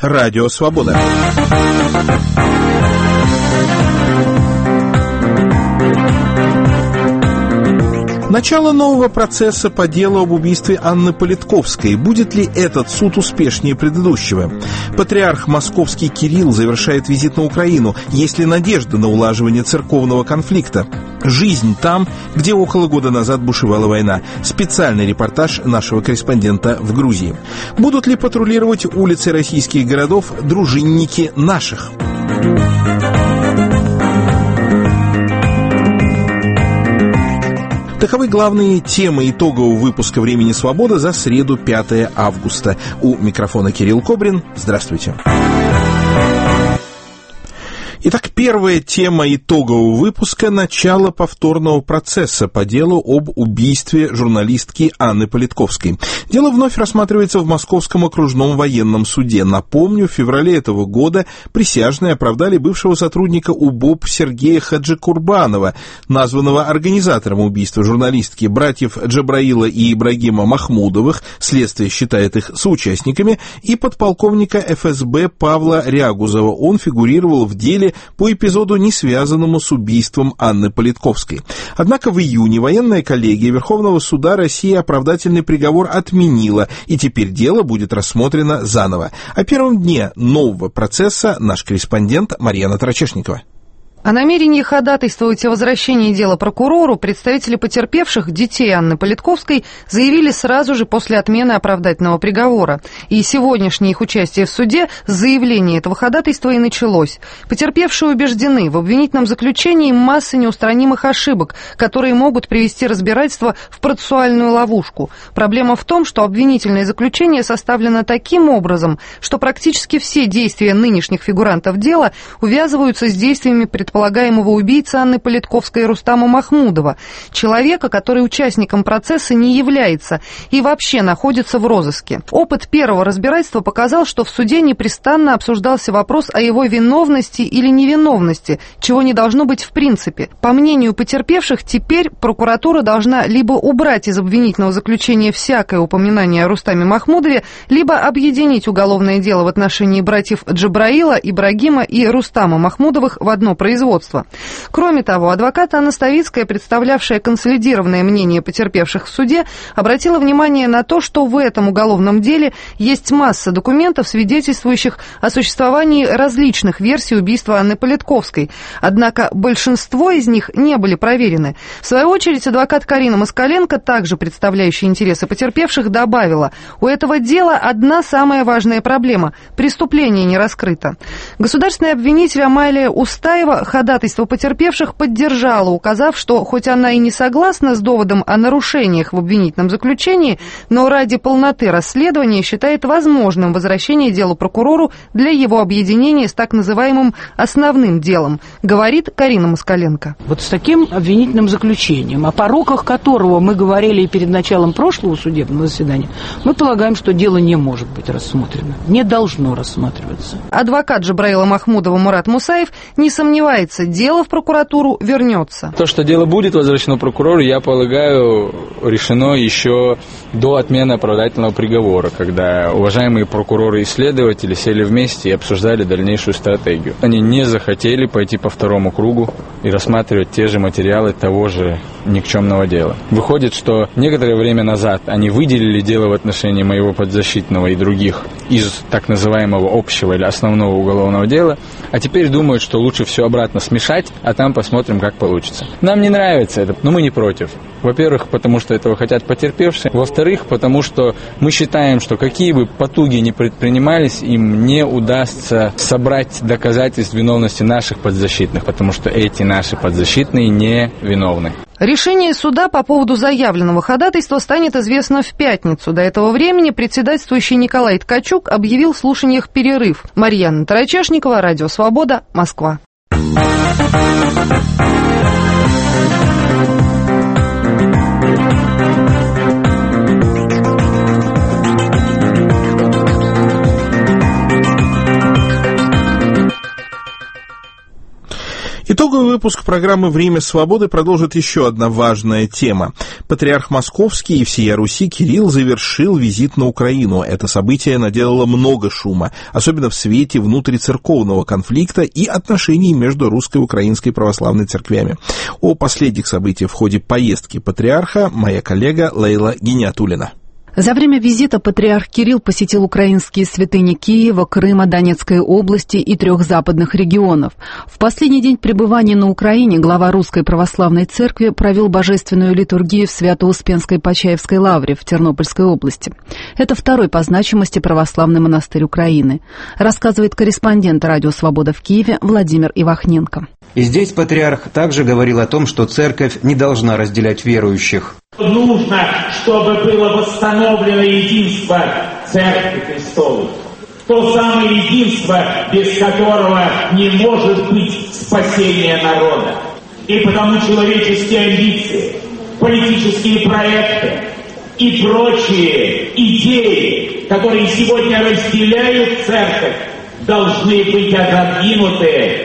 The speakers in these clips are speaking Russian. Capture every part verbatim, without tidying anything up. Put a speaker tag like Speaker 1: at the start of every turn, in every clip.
Speaker 1: Радио «Свобода». Начало нового процесса по делу об убийстве Анны Политковской. Будет ли этот суд успешнее предыдущего? Патриарх Московский Кирилл завершает визит на Украину. Есть ли надежда на улаживание церковного конфликта? Жизнь там, где около года назад бушевала война. Специальный репортаж нашего корреспондента в Грузии. Будут ли патрулировать улицы российских городов дружинники наших? Таковы главные темы итогового выпуска «Времени свободы» за среду, пятое августа. У микрофона Кирилл Кобрин. Здравствуйте. Итак, первая тема итогового выпуска – начало повторного процесса по делу об убийстве журналистки Анны Политковской. Дело вновь рассматривается в Московском окружном военном суде. Напомню, в феврале этого года присяжные оправдали бывшего сотрудника УБОП Сергея Хаджикурбанова, названного организатором убийства журналистки, братьев Джабраила и Ибрагима Махмудовых, следствие считает их соучастниками, и подполковника эф эс бэ Павла Рягузова. Он фигурировал в деле по эпизоду, не связанному с убийством Анны Политковской. Однако в июне военная коллегия Верховного суда России оправдательный приговор отменила, и теперь дело будет рассмотрено заново. О первом дне нового процесса наш корреспондент Марьяна Тарачешникова.
Speaker 2: О намерении ходатайствовать о возвращении дела прокурору представители потерпевших, детей Анны Политковской, заявили сразу же после отмены оправдательного приговора. И сегодняшнее их участие в суде с заявления этого ходатайства и началось. Потерпевшие убеждены, в обвинительном заключении масса неустранимых ошибок, которые могут привести разбирательство в процессуальную ловушку. Проблема в том, что обвинительное заключение составлено таким образом, что практически все действия нынешних фигурантов дела увязываются с действиями предполагаемых предполагаемого убийцы Анны Политковской Рустама Махмудова, человека, который участником процесса не является и вообще находится в розыске. Опыт первого разбирательства показал, что в суде непрестанно обсуждался вопрос о его виновности или невиновности, чего не должно быть в принципе. По мнению потерпевших, теперь прокуратура должна либо убрать из обвинительного заключения всякое упоминание о Рустаме Махмудове, либо объединить уголовное дело в отношении братьев Джабраила, Ибрагима и Рустама Махмудовых в одно производство. Кроме того, адвокат Анна Ставицкая, представлявшая консолидированное мнение потерпевших в суде, обратила внимание на то, что в этом уголовном деле есть масса документов, свидетельствующих о существовании различных версий убийства Анны Политковской. Однако большинство из них не были проверены. В свою очередь, адвокат Карина Москаленко, также представляющая интересы потерпевших, добавила: у этого дела одна самая важная проблема – преступление не раскрыто. Государственный обвинитель Амалия Устаева ходатайство потерпевших поддержала, указав, что хоть она и не согласна с доводом о нарушениях в обвинительном заключении, но ради полноты расследования считает возможным возвращение дела прокурору для его объединения с так называемым основным делом, говорит Карина Москаленко.
Speaker 3: Вот с таким обвинительным заключением, о пороках которого мы говорили и перед началом прошлого судебного заседания, мы полагаем, что дело не может быть рассмотрено, не должно рассматриваться.
Speaker 2: Адвокат Джабраила Махмудова Мурат Мусаев не сомневается, дело в прокуратуру вернется.
Speaker 4: То, что дело будет возвращено прокурору, я полагаю, решено еще до отмены оправдательного приговора, когда уважаемые прокуроры и следователи сели вместе и обсуждали дальнейшую стратегию. Они не захотели пойти по второму кругу и рассматривать те же материалы того же никчемного дела. Выходит, что некоторое время назад они выделили дело в отношении моего подзащитного и других из так называемого общего или основного уголовного дела, а теперь думают, что лучше все обратно смешать, а там посмотрим, как получится. Нам не нравится это, но мы не против. Во-первых, потому что этого хотят потерпевшие. Во-вторых, потому что мы считаем, что какие бы потуги ни предпринимались, им не удастся собрать доказательств виновности наших подзащитных, потому что эти наши подзащитные не виновны.
Speaker 2: Решение суда по поводу заявленного ходатайства станет известно в пятницу. До этого времени председательствующий Николай Ткачук объявил в слушаниях перерыв. Марьяна Тарачешникова, Радио Свобода, Москва.
Speaker 1: Итоговый выпуск программы «Время свободы» продолжит еще одна важная тема. Патриарх Московский и всея Руси Кирилл завершил визит на Украину. Это событие наделало много шума, особенно в свете внутрицерковного конфликта и отношений между русской и украинской православной церквями. О последних событиях в ходе поездки патриарха моя коллега Лейла Гиниатуллина.
Speaker 2: За время визита патриарх Кирилл посетил украинские святыни Киева, Крыма, Донецкой области и трех западных регионов. В последний день пребывания на Украине глава Русской Православной Церкви провел божественную литургию в Свято-Успенской Почаевской лавре в Тернопольской области. Это второй по значимости православный монастырь Украины, рассказывает корреспондент «Радио Свобода» в Киеве Владимир Ивахненко.
Speaker 5: И здесь патриарх также говорил о том, что церковь не должна разделять верующих.
Speaker 6: Нужно, чтобы было восстановлено единство Церкви Христовой. То самое единство, без которого не может быть спасения народа. И потому человеческие амбиции, политические проекты и прочие идеи, которые сегодня разделяют Церковь, должны быть отодвинуты.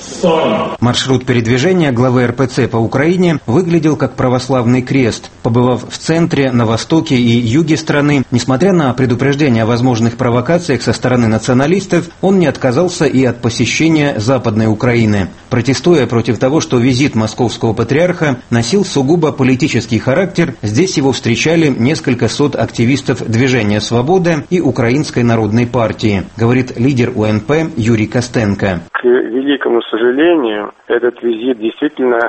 Speaker 5: Маршрут передвижения главы эр пэ цэ по Украине выглядел как православный крест. Побывав в центре, на востоке и юге страны, несмотря на предупреждения о возможных провокациях со стороны националистов, он не отказался и от посещения Западной Украины. Протестуя против того, что визит московского патриарха носил сугубо политический характер, здесь его встречали несколько сот активистов Движения «Свобода» и Украинской народной партии, говорит лидер у эн пэ Юрий Костенко.
Speaker 7: К великому сожалению, этот визит действительно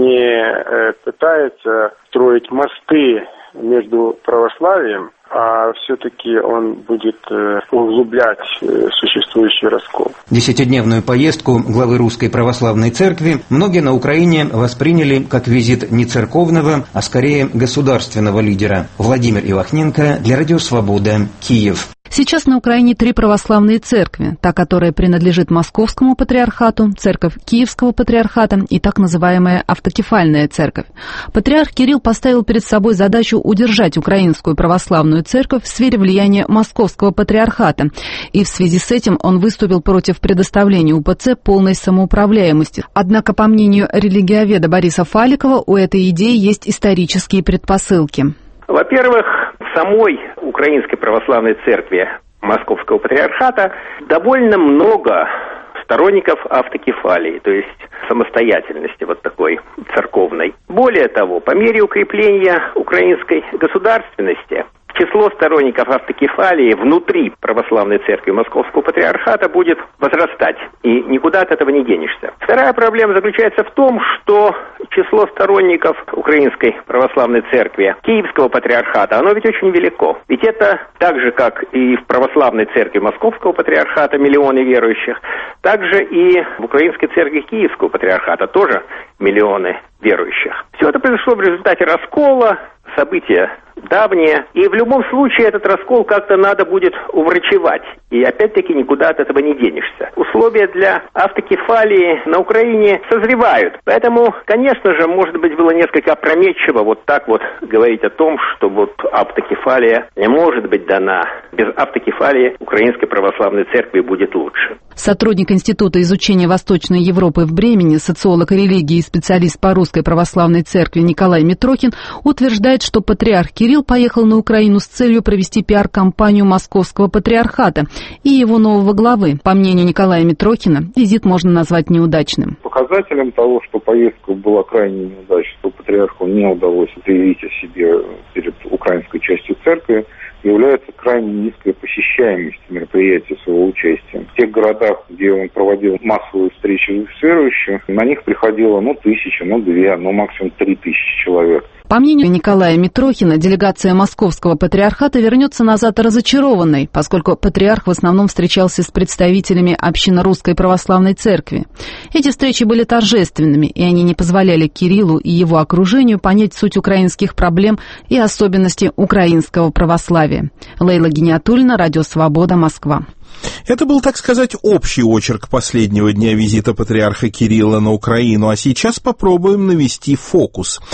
Speaker 7: не пытается строить мосты между православием, а все-таки он будет углублять существующий раскол.
Speaker 5: Десятидневную поездку главы Русской Православной Церкви многие на Украине восприняли как визит не церковного, а скорее государственного лидера. Владимир Ивахненко для Радио Свобода, Киев.
Speaker 2: Сейчас на Украине три православные церкви, та, которая принадлежит Московскому патриархату, церковь Киевского патриархата и так называемая автокефальная церковь. Патриарх Кирилл поставил перед собой задачу удержать украинскую православную церковь в сфере влияния Московского патриархата, и в связи с этим он выступил против предоставления у пэ цэ полной самоуправляемости. Однако, по мнению религиоведа Бориса Фаликова, у этой идеи есть исторические предпосылки.
Speaker 8: Во-первых, в самой Украинской Православной Церкви Московского Патриархата довольно много сторонников автокефалии, то есть самостоятельности вот такой церковной. Более того, по мере укрепления украинской государственности, число сторонников автокефалии внутри Православной Церкви Московского Патриархата будет возрастать, и никуда от этого не денешься. Вторая проблема заключается в том, что число сторонников Украинской Православной Церкви Киевского Патриархата, оно ведь очень велико. Ведь это так же, как и в Православной Церкви Московского Патриархата миллионы верующих, так же и в Украинской Церкви Киевского Патриархата тоже миллионы верующих. Все это произошло в результате раскола, события давние, и в любом случае этот раскол как-то надо будет уврачевать, и опять-таки никуда от этого не денешься. Условия для автокефалии на Украине созревают, поэтому, конечно же, может быть, было несколько опрометчиво вот так вот говорить о том, что вот автокефалия не может быть дана. Без автокефалии Украинской Православной Церкви будет лучше.
Speaker 2: Сотрудник Института изучения Восточной Европы в Бремени, социолог религии и специалист по Русской Православной Церкви Николай Митрохин утверждает, что патриарх Кирилл поехал на Украину с целью провести пиар-кампанию Московского Патриархата и его нового главы. По мнению Николая Митрохина, визит можно назвать неудачным.
Speaker 9: Показателем того, что поездка была крайне неудачной, что патриарху не удалось заявить о себе перед украинской частью церкви, является крайне низкая посещаемость мероприятий своего участия. В тех городах, где он проводил массовые встречи с верующими, на них приходило ну тысяча, ну две, ну максимум три тысячи человек.
Speaker 2: По мнению Николая Митрохина, делегация Московского Патриархата вернется назад разочарованной, поскольку патриарх в основном встречался с представителями общины Русской Православной Церкви. Эти встречи были торжественными, и они не позволяли Кириллу и его окружению понять суть украинских проблем и особенности украинского православия. Лейла Гиниатуллина, Радио Свобода, Москва.
Speaker 1: Это был, так сказать, общий очерк последнего дня визита патриарха Кирилла на Украину, а сейчас попробуем навести фокус.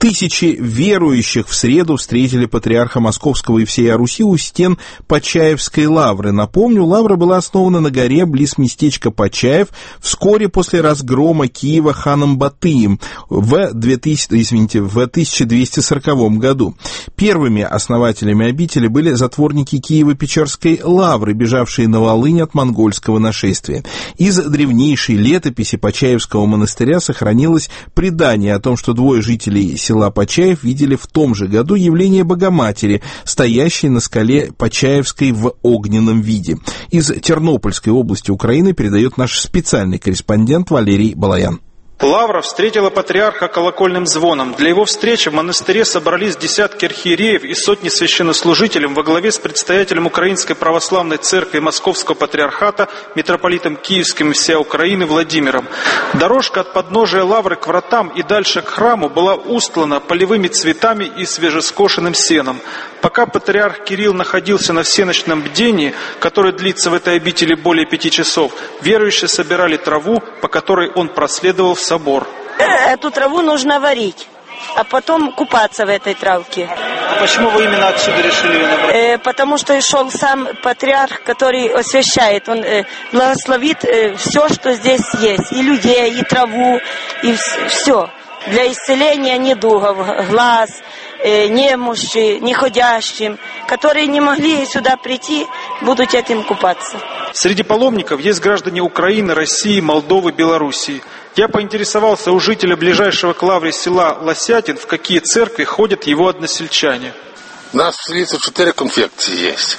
Speaker 1: Тысячи верующих в среду встретили патриарха Московского и всей Руси у стен Почаевской лавры. Напомню, лавра была основана на горе близ местечка Почаев вскоре после разгрома Киева ханом Батыем в, двухтысячном, извините, в тысяча двести сороковом году. Первыми основателями обители были затворники Киево-Печерской лавры, бежавшие на Волынь от монгольского нашествия. Из древнейшей летописи Почаевского монастыря сохранилось предание о том, что двое жителей села Почаев видели в том же году явление Богоматери, стоящей на скале Почаевской в огненном виде. Из Тернопольской области Украины передает наш специальный корреспондент Валерий Балаян.
Speaker 10: Лавра встретила патриарха колокольным звоном. Для его встречи в монастыре собрались десятки архиереев и сотни священнослужителей во главе с предстоятелем Украинской Православной Церкви Московского Патриархата, митрополитом Киевским и всей Украины Владимиром. Дорожка от подножия лавры к вратам и дальше к храму была устлана полевыми цветами и свежескошенным сеном. Пока патриарх Кирилл находился на всеночном бдении, которое длится в этой обители более пяти часов, верующие собирали траву, по которой он проследовал в собор.
Speaker 11: Эту траву нужно варить, а потом купаться в этой травке.
Speaker 10: А почему вы именно отсюда решили ее набрать?
Speaker 11: Э, потому что шел сам патриарх, который освящает. Он э, благословит э, все, что здесь есть. И людей, и траву, и все. Для исцеления недугов, глаз, э, немощи, неходящим, которые не могли сюда прийти, будут этим купаться.
Speaker 10: Среди паломников есть граждане Украины, России, Молдовы, Белоруссии. Я поинтересовался у жителя ближайшего к лавре села Лосятин, в какие церкви ходят его односельчане.
Speaker 12: У нас в селе четыре конфекции есть.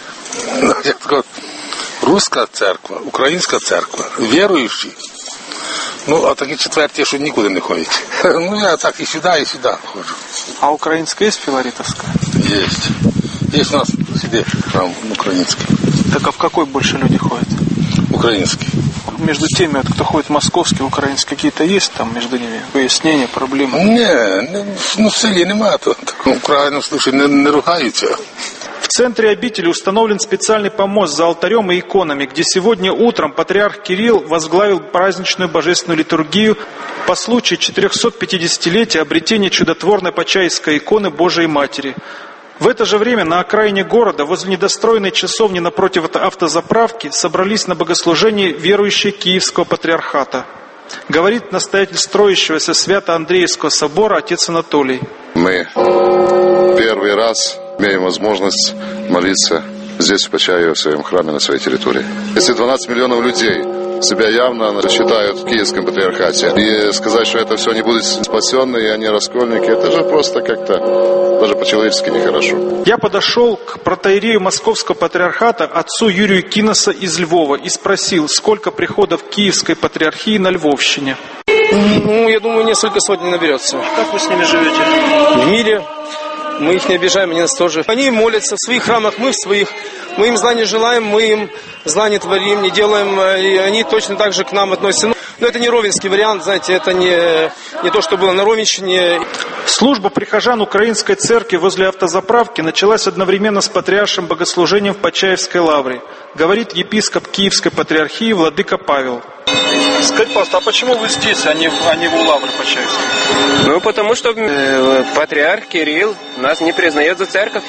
Speaker 12: Русская церква, українська церква, віруючі. Ну, а такі четверті, що нікуди не ходять. Ну, я так і сюди, і сюди ходжу.
Speaker 10: А украинская есть филаритовская?
Speaker 12: Есть. Есть у нас сюда храм украинский.
Speaker 10: Так а в какой больше люди ходят?
Speaker 12: Украинский.
Speaker 10: Между теми, вот, кто ходит в московский, украинский, какие-то есть там между ними выяснения, проблемы?
Speaker 12: Не, ну в селе нема, то в Украину, слушай, не, не ругаются.
Speaker 10: В центре обители установлен специальный помост за алтарем и иконами, где сегодня утром патриарх Кирилл возглавил праздничную божественную литургию по случаю четырехсотпятидесятилетия обретения чудотворной Почаевской иконы Божией Матери. В это же время на окраине города, возле недостроенной часовни напротив автозаправки, собрались на богослужение верующие Киевского патриархата. Говорит настоятель строящегося Свято-Андреевского собора отец Анатолий.
Speaker 13: Мы первый раз имеем возможность молиться здесь, в Почаеве, в своем храме, на своей территории. Если двенадцать миллионов людей себя явно считают в Киевском патриархате, и сказать, что это все они будут спасенные, и они раскольники, это же просто как-то даже по-человечески нехорошо.
Speaker 10: Я подошел к протоиерею Московского патриархата, отцу Юрию Киноса из Львова, и спросил, сколько приходов Киевской патриархии на Львовщине.
Speaker 14: Ну, я думаю, несколько сотен наберется.
Speaker 10: Как вы с ними живете?
Speaker 14: В мире. Мы их не обижаем, они нас тоже. Они молятся в своих храмах, мы в своих. Мы им зла не желаем, мы им зла не творим, не делаем. И они точно так же к нам относятся. Но это не ровенский вариант, знаете, это не, не то, что было на Ровенщине.
Speaker 10: Служба прихожан Украинской церкви возле автозаправки началась одновременно с патриаршим богослужением в Почаевской лавре, говорит епископ Киевской патриархии владыка Павел. Скажите, пожалуйста, а почему вы здесь, а не, а не в лавре Почаевской?
Speaker 14: Ну, потому что э, патриарх Кирилл нас не признает за церковь.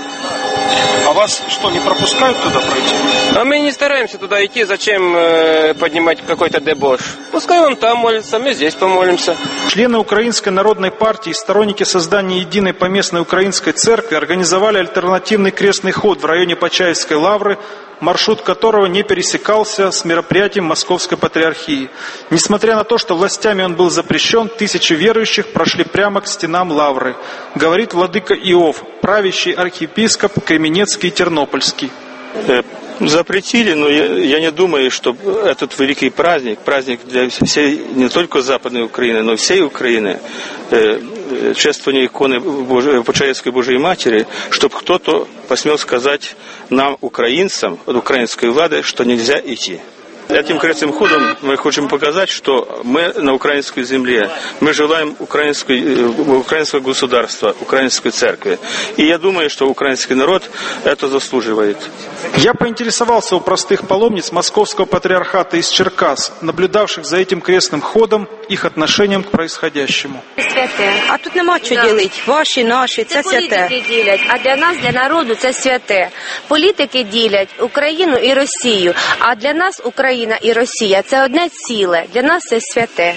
Speaker 10: А вас что, не пропускают туда пройти?
Speaker 14: А мы не стараемся туда идти, зачем э, поднимать какой-то дебош. Пускай он там молится, мы здесь помолимся.
Speaker 10: Члены Украинской народной партии и сторонники создания единой поместной украинской церкви организовали альтернативный крестный ход в районе Почаевской лавры, маршрут которого не пересекался с мероприятием Московской патриархии. Несмотря на то, что властями он был запрещен, тысячи верующих прошли прямо к стенам лавры, говорит владыка Иов, правящий архиепископ Каменецкий и Тернопольский.
Speaker 15: Запретили, но я, я не думаю, что этот великий праздник, праздник для всей, не только Западной Украины, но всей Украины, э, чествование иконы Божией, Почаевской Божией Матери, чтобы кто-то посмел сказать нам, украинцам, от украинской влады, что нельзя идти. Этим крестным ходом мы хотим показать, что мы на украинской земле, мы желаем украинской, украинского государства, украинской церкви. И я думаю, что украинский народ это заслуживает.
Speaker 10: Я поинтересовался у простых паломниц Московского патриархата из Черкас, наблюдавших за этим крестным ходом, их отношением к происходящему.
Speaker 16: Святе.
Speaker 11: А тут нема що да. ділити. Ваші, наші, це, це святе.
Speaker 16: Політики ділять, а для нас, для народу, це святе. Політики ділять Україну і Росію, а для нас Україна і Росія – це одне ціле. Для нас це святе.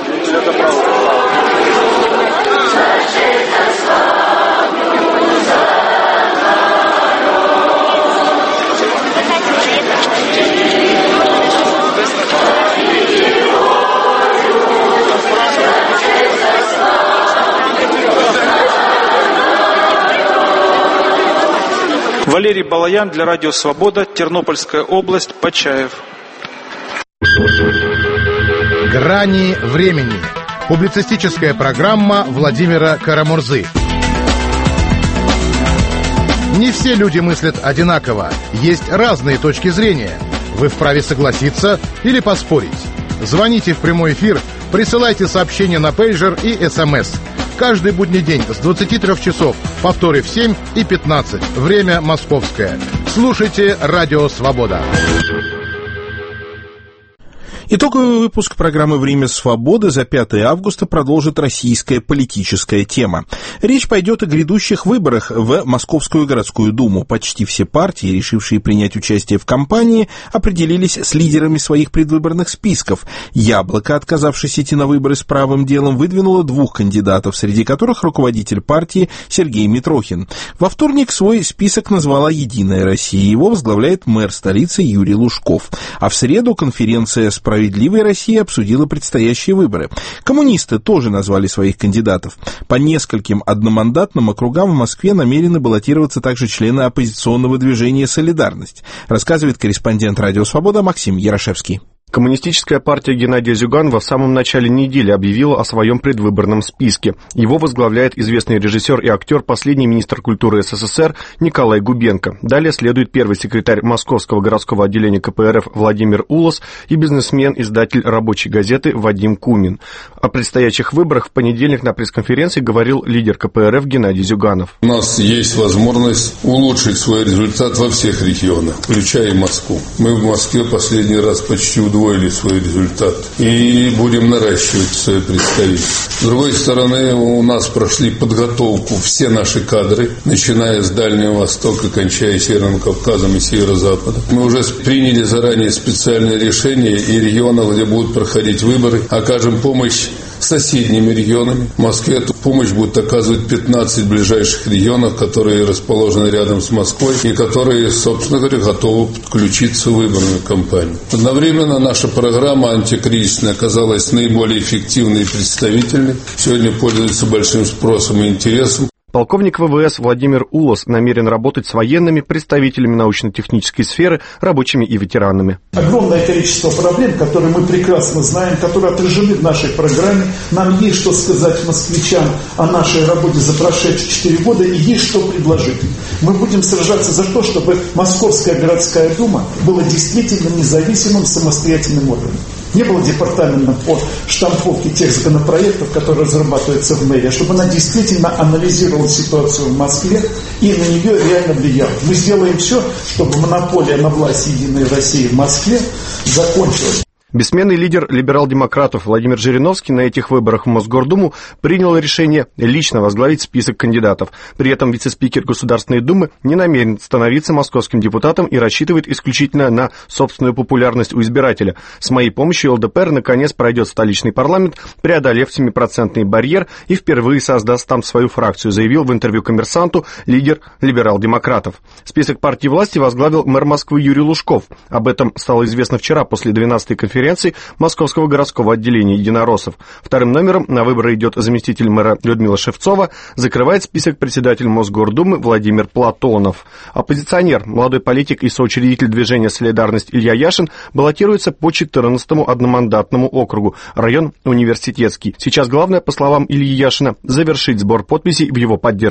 Speaker 10: Валерий Балаян для Радио Свобода, Тернопольская область, Почаев.
Speaker 17: Грани времени. Публицистическая программа Владимира Карамурзы. Не все люди мыслят одинаково. Есть разные точки зрения. Вы вправе согласиться или поспорить. Звоните в прямой эфир, присылайте сообщения на пейджер и СМС. Каждый будний день с двадцати трёх часов, повторы в семь и пятнадцать. Время московское. Слушайте Радио Свобода.
Speaker 1: Итоговый выпуск программы «Время свободы» за пятое августа продолжит российская политическая тема. Речь пойдет о грядущих выборах в Московскую городскую думу. Почти все партии, решившие принять участие в кампании, определились с лидерами своих предвыборных списков. «Яблоко», отказавшись идти на выборы с правым делом, выдвинуло двух кандидатов, среди которых руководитель партии Сергей Митрохин. Во вторник свой список назвала «Единая Россия». Его возглавляет мэр столицы Юрий Лужков. А в среду конференция «Справедливая «Справедливая Россия» обсудила предстоящие выборы. Коммунисты тоже назвали своих кандидатов. По нескольким одномандатным округам в Москве намерены баллотироваться также члены оппозиционного движения «Солидарность», рассказывает корреспондент «Радио Свобода» Максим Ярошевский.
Speaker 18: Коммунистическая партия Геннадия Зюганова в самом начале недели объявила о своем предвыборном списке. Его возглавляет известный режиссер и актер, последний министр культуры СССР Николай Губенко. Далее следует первый секретарь Московского городского отделения ка пэ эр эф Владимир Улос и бизнесмен, издатель «Рабочей газеты» Вадим Кумин. О предстоящих выборах в понедельник на пресс-конференции говорил лидер ка пэ эр эф Геннадий Зюганов.
Speaker 12: У нас есть возможность улучшить свой результат во всех регионах, включая и Москву. Мы в Москве последний раз почти удовлетворены. удвоили свой результат и будем наращивать свое представительство. С другой стороны, у нас прошли подготовку все наши кадры, начиная с Дальнего Востока, кончая Северным Кавказом и Северо-Западом. Мы уже приняли заранее специальное решение, и регионах, где будут проходить выборы, окажем помощь соседними регионами. В Москве эту помощь будут оказывать пятнадцать ближайших регионов, которые расположены рядом с Москвой и которые, собственно говоря, готовы подключиться в выборную кампанию. Одновременно наша программа антикризисная оказалась наиболее эффективной и представительной. Сегодня пользуется большим спросом и интересом.
Speaker 18: Полковник вэ вэ эс Владимир Улос намерен работать с военными, представителями научно-технической сферы, рабочими и ветеранами.
Speaker 19: Огромное количество проблем, которые мы прекрасно знаем, которые отражены в нашей программе. Нам есть что сказать москвичам о нашей работе за прошедшие четыре года и есть что предложить. Мы будем сражаться за то, чтобы Московская городская дума была действительно независимым, самостоятельным органом. Не было департамента по штамповке тех законопроектов, которые разрабатываются в мэрии, чтобы она действительно анализировала ситуацию в Москве и на нее реально влияла. Мы сделаем все, чтобы монополия на власть «Единой России» в Москве закончилась.
Speaker 18: Бессменный лидер либерал-демократов Владимир Жириновский на этих выборах в Мосгордуму принял решение лично возглавить список кандидатов. При этом вице-спикер Государственной Думы не намерен становиться московским депутатом и рассчитывает исключительно на собственную популярность у избирателя. С моей помощью эл дэ пэ эр наконец пройдет столичный парламент, преодолев семипроцентный барьер и впервые создаст там свою фракцию, заявил в интервью «Коммерсанту» лидер либерал-демократов. Список партии власти возглавил мэр Москвы Юрий Лужков. Об этом стало известно вчера после двенадцатой конференции Московского городского отделения единороссов. Вторым номером на выборы идет заместитель мэра Людмила Шевцова, закрывает список председатель Мосгордумы Владимир Платонов. Оппозиционер, молодой политик и соучредитель движения «Солидарность» Илья Яшин баллотируется по четырнадцатому одномандатному округу, район Университетский. Сейчас главное, по словам Ильи Яшина, завершить сбор подписей в его поддержку.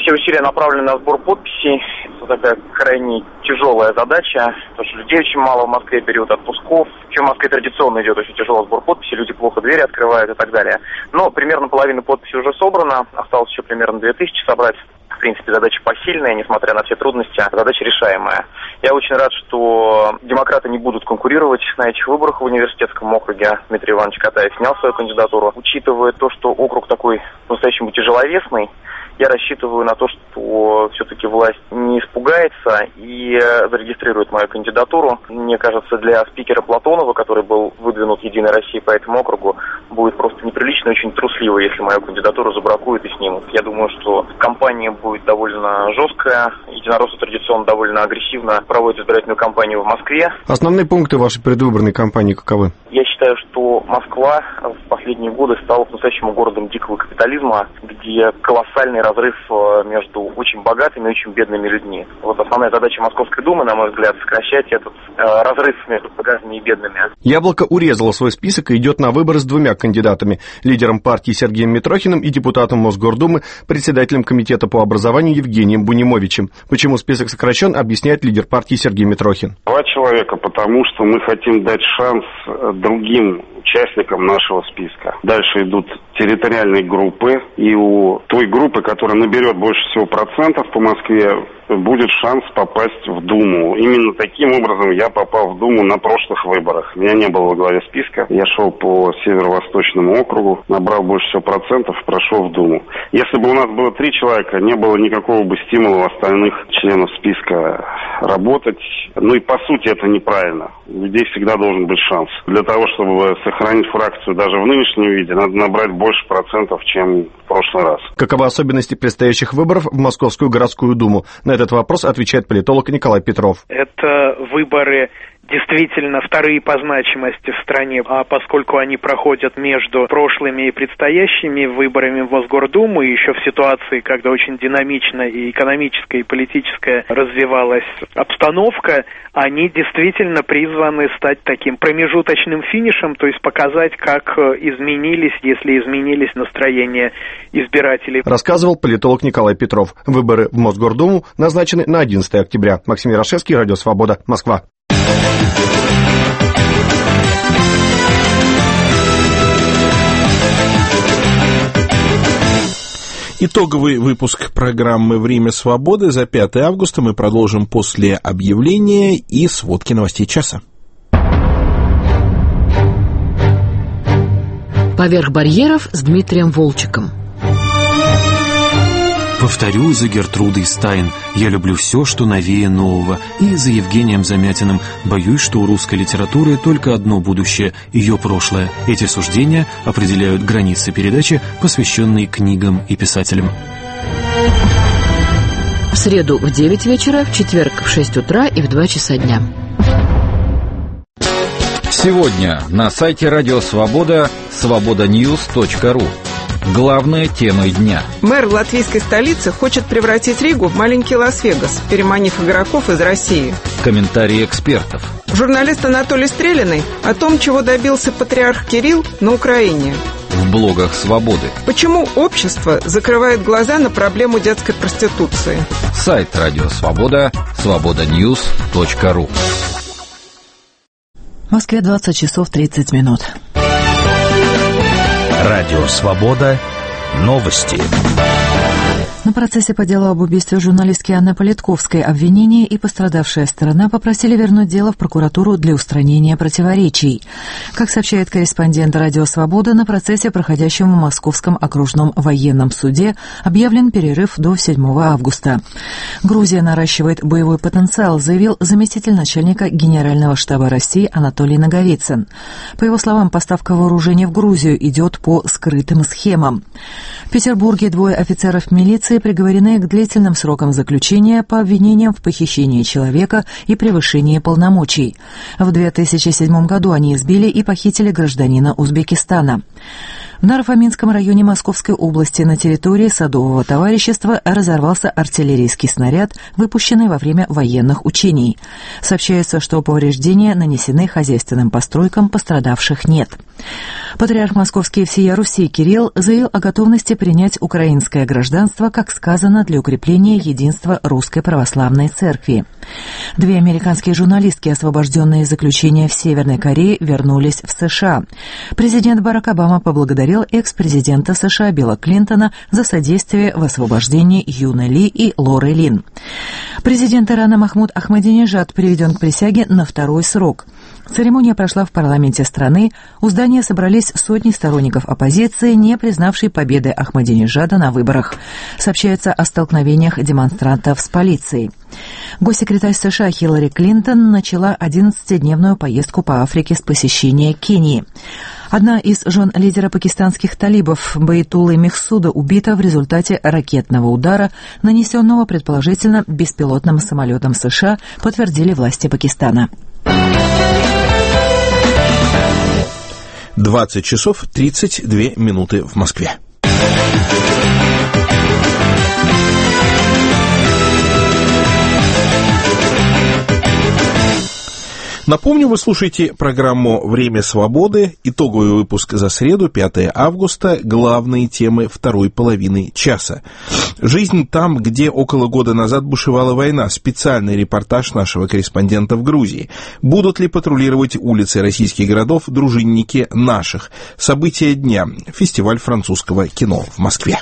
Speaker 20: Все усилия направлены на сбор подписей. Это такая крайне тяжелая задача, потому что людей очень мало в Москве, период отпусков. Еще в Москве традиционно идет очень тяжелый сбор подписей, люди плохо двери открывают и так далее. Но примерно половина подписей уже собрана, осталось еще примерно две тысячи собрать. В принципе, задача посильная, несмотря на все трудности, задача решаемая. Я очень рад, что демократы не будут конкурировать на этих выборах в университетском округе. Дмитрий Иванович Катаев снял свою кандидатуру. Учитывая то, что округ такой по-настоящему тяжеловесный, я рассчитываю на то, что все-таки власть не испугается и зарегистрирует мою кандидатуру. Мне кажется, для спикера Платонова, который был выдвинут Единой Россией по этому округу, будет просто неприлично и очень трусливо, если мою кандидатуру забракуют и снимут. Я думаю, что кампания будет довольно жесткая. Единороссы традиционно довольно агрессивно проводят избирательную кампанию в Москве.
Speaker 18: Основные пункты вашей предвыборной кампании каковы?
Speaker 20: Я считаю, что Москва в последние годы стала по-настоящему городом дикого капитализма, где колоссальный разрыв между очень богатыми и очень бедными людьми. Вот основная задача Московской Думы, на мой взгляд, сокращать этот э, разрыв между богатыми и бедными.
Speaker 18: Яблоко урезало свой список и идет на выборы с двумя кандидатами: лидером партии Сергеем Митрохиным и депутатом Мосгордумы, председателем комитета по образованию Евгением Бунимовичем. Почему список сокращен, объясняет лидер партии Сергей Митрохин.
Speaker 21: Два человека, потому что мы хотим дать шанс другим участникам нашего списка. Дальше идут территориальные группы, и у той группы, которая наберет больше всего процентов по Москве, будет шанс попасть в Думу. Именно таким образом я попал в Думу на прошлых выборах. Меня не было во главе списка. Я шел по северо-восточному округу, набрал больше всего процентов, прошел в Думу. Если бы у нас было три человека, не было никакого бы стимула у остальных членов списка работать. Ну и по сути это неправильно. У людей всегда должен быть шанс. Для того, чтобы сохранить фракцию даже в нынешнем виде, надо набрать больше процентов, чем в прошлый раз.
Speaker 18: Каковы особенности предстоящих выборов в Московскую городскую думу? На этот вопрос отвечает политолог Николай Петров.
Speaker 22: Это выборы действительно вторые по значимости в стране, а поскольку они проходят между прошлыми и предстоящими выборами в Мосгордуму, и еще в ситуации, когда очень динамично и экономическая, и политическая развивалась обстановка, они действительно призваны стать таким промежуточным финишем, то есть показать, как изменились, если изменились настроения избирателей.
Speaker 18: Рассказывал политолог Николай Петров. Выборы в Мосгордуму назначены на одиннадцатое октября. Максим Ярошевский, Радио Свобода, Москва.
Speaker 1: Итоговый выпуск программы «Время свободы» за пятое августа мы продолжим после объявления и сводки новостей часа.
Speaker 23: «Поверх барьеров» с Дмитрием Волчиком.
Speaker 24: Повторю за Гертрудой Стайн: я люблю все, что новее нового. И за Евгением Замятиным: боюсь, что у русской литературы только одно будущее — ее прошлое. Эти суждения определяют границы передачи, посвященной книгам и писателям.
Speaker 23: В среду в девять вечера, в четверг в шесть утра и в два часа дня.
Speaker 25: Сегодня на сайте Радио Свобода свобода ньюс точка ру. Главная тема дня.
Speaker 26: Мэр латвийской столицы хочет превратить Ригу в маленький Лас-Вегас, переманив игроков из России.
Speaker 25: Комментарии экспертов.
Speaker 26: Журналист Анатолий Стрелиный о том, чего добился патриарх Кирилл на Украине.
Speaker 25: В блогах «Свободы».
Speaker 26: Почему общество закрывает глаза на проблему детской проституции.
Speaker 25: Сайт Радио Свобода свобода ньюс точка ру.
Speaker 23: В Москве двадцать часов тридцать минут.
Speaker 27: Радио «Свобода». Новости.
Speaker 23: На процессе по делу об убийстве журналистки Анны Политковской обвинение и пострадавшая сторона попросили вернуть дело в прокуратуру для устранения противоречий. Как сообщает корреспондент «Радио Свобода», на процессе, проходящем в Московском окружном военном суде, объявлен перерыв до седьмого августа. Грузия наращивает боевой потенциал, заявил заместитель начальника Генерального штаба России Анатолий Наговицын. По его словам, поставка вооружения в Грузию идет по скрытым схемам. В Петербурге двое офицеров милиции приговорены к длительным срокам заключения по обвинениям в похищении человека и превышении полномочий. В две тысячи седьмом году они избили и похитили гражданина Узбекистана. В Наро-Фоминском районе Московской области на территории Садового товарищества разорвался артиллерийский снаряд, выпущенный во время военных учений. Сообщается, что повреждения нанесены хозяйственным постройкам, пострадавших нет. Патриарх Московский всея Руси Кирилл заявил о готовности принять украинское гражданство, как сказано, для укрепления единства Русской Православной Церкви. Две американские журналистки, освобожденные из заключения в Северной Корее, вернулись в США. Президент Барак Обама поблагодарил экс-президента США Билла Клинтона за содействие в освобождении Юны Ли и Лоры Лин. Президент Ирана Махмуд Ахмадинежад приведен к присяге на второй срок. Церемония прошла в парламенте страны. У здания собрались сотни сторонников оппозиции, не признавшей победы Ахмадинежада на выборах. Сообщается о столкновениях демонстрантов с полицией. Госсекретарь США Хиллари Клинтон начала одиннадцатидневную поездку по Африке с посещения Кении. Одна из жен лидера пакистанских талибов Баитуллы Мехсуда убита в результате ракетного удара, нанесенного предположительно беспилотным самолетом США, подтвердили власти Пакистана.
Speaker 1: двадцать часов тридцать две минуты в Москве. Напомню, вы слушаете программу «Время свободы», итоговый выпуск за среду, пятое августа, главные темы второй половины часа. Жизнь там, где около года назад бушевала война, специальный репортаж нашего корреспондента в Грузии. Будут ли патрулировать улицы российских городов дружинники наших? События дня. Фестиваль французского кино в Москве.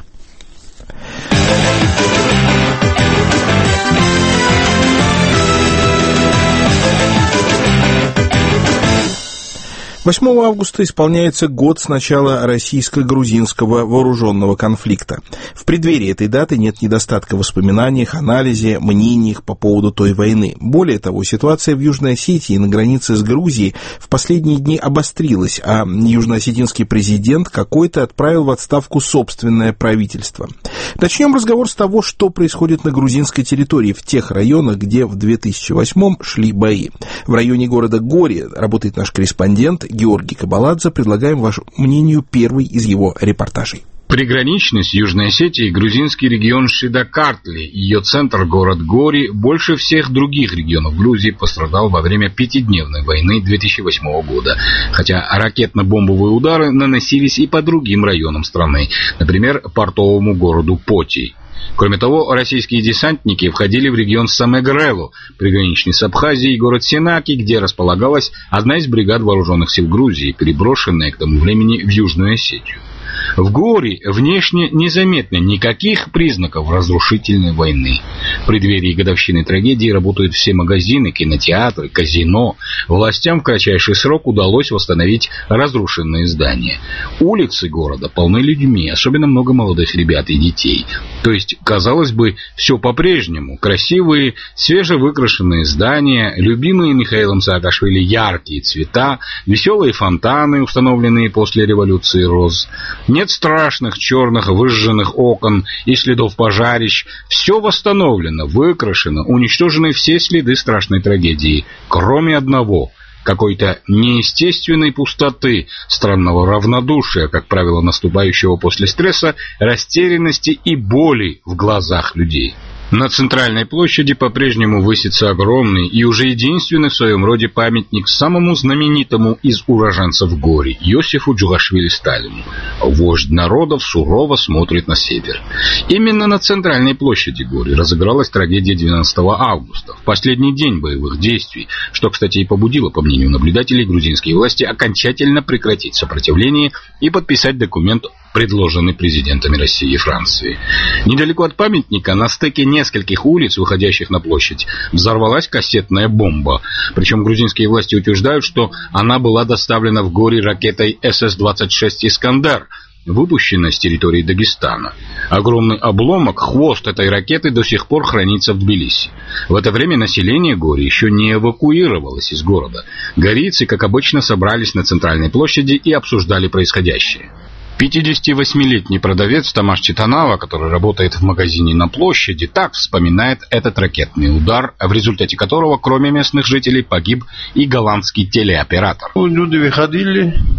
Speaker 1: восьмого августа исполняется год с начала российско-грузинского вооруженного конфликта. В преддверии этой даты нет недостатка в воспоминаниях, анализе, мнениях по поводу той войны. Более того, ситуация в Южной Осетии на границе с Грузией в последние дни обострилась, а южноосетинский президент какой-то отправил в отставку собственное правительство. Начнем разговор с того, что происходит на грузинской территории в тех районах, где в две тысячи восьмом шли бои. В районе города Гори работает наш корреспондент Георгий Кабаладзе. Предлагаем вашему мнению первый из его репортажей.
Speaker 3: Приграничный с Южной Осетией грузинский регион Шидакартли, ее центр, город Гори, больше всех других регионов Грузии пострадал во время пятидневной войны две тысячи восьмого года, хотя ракетно-бомбовые удары наносились и по другим районам страны, например, портовому городу Поти. Кроме того, российские десантники входили в регион Самегрелу, приграничный с Абхазией, город Сенаки, где располагалась одна из бригад вооруженных сил Грузии, переброшенная к тому времени в Южную Осетию. В Гори внешне незаметно никаких признаков разрушительной войны. В преддверии годовщины трагедии работают все магазины, кинотеатры, казино. Властям в кратчайший срок удалось восстановить разрушенные здания. Улицы города полны людьми, особенно много молодых ребят и детей. То есть, казалось бы, все по-прежнему. Красивые, свежевыкрашенные здания, любимые Михаилом Саакашвили яркие цвета, веселые фонтаны, установленные после революции роз. Нет страшных черных выжженных окон и следов пожарищ. Все восстановлено, выкрашено, уничтожены все следы страшной трагедии, кроме одного – какой-то неестественной пустоты, странного равнодушия, как правило, наступающего после стресса, растерянности и боли в глазах людей. На центральной площади по-прежнему высится огромный и уже единственный в своем роде памятник самому знаменитому из уроженцев Гори – Иосифу Джугашвили Сталину. Вождь народов сурово смотрит на север. Именно на центральной площади Гори разыгралась трагедия двенадцатого августа, в последний день боевых действий, что, кстати, и побудило, по мнению наблюдателей, грузинские власти окончательно прекратить сопротивление и подписать документ, предложенный президентами России и Франции. Недалеко от памятника, на стыке нескольких улиц, выходящих на площадь, взорвалась кассетная бомба. Причем грузинские власти утверждают, что она была доставлена в Гори ракетой эс эс двадцать шесть «Искандер», выпущенной с территории Дагестана. Огромный обломок, хвост этой ракеты до сих пор хранится в Тбилиси. В это время население Гори еще не эвакуировалось из города. Горийцы, как обычно, собрались на центральной площади и обсуждали происходящее. пятидесятивосьмилетний продавец Тамаш Читанава, который работает в магазине на площади, так вспоминает этот ракетный удар, в результате которого, кроме местных жителей, погиб и голландский телеоператор.
Speaker 4: Люди выходили,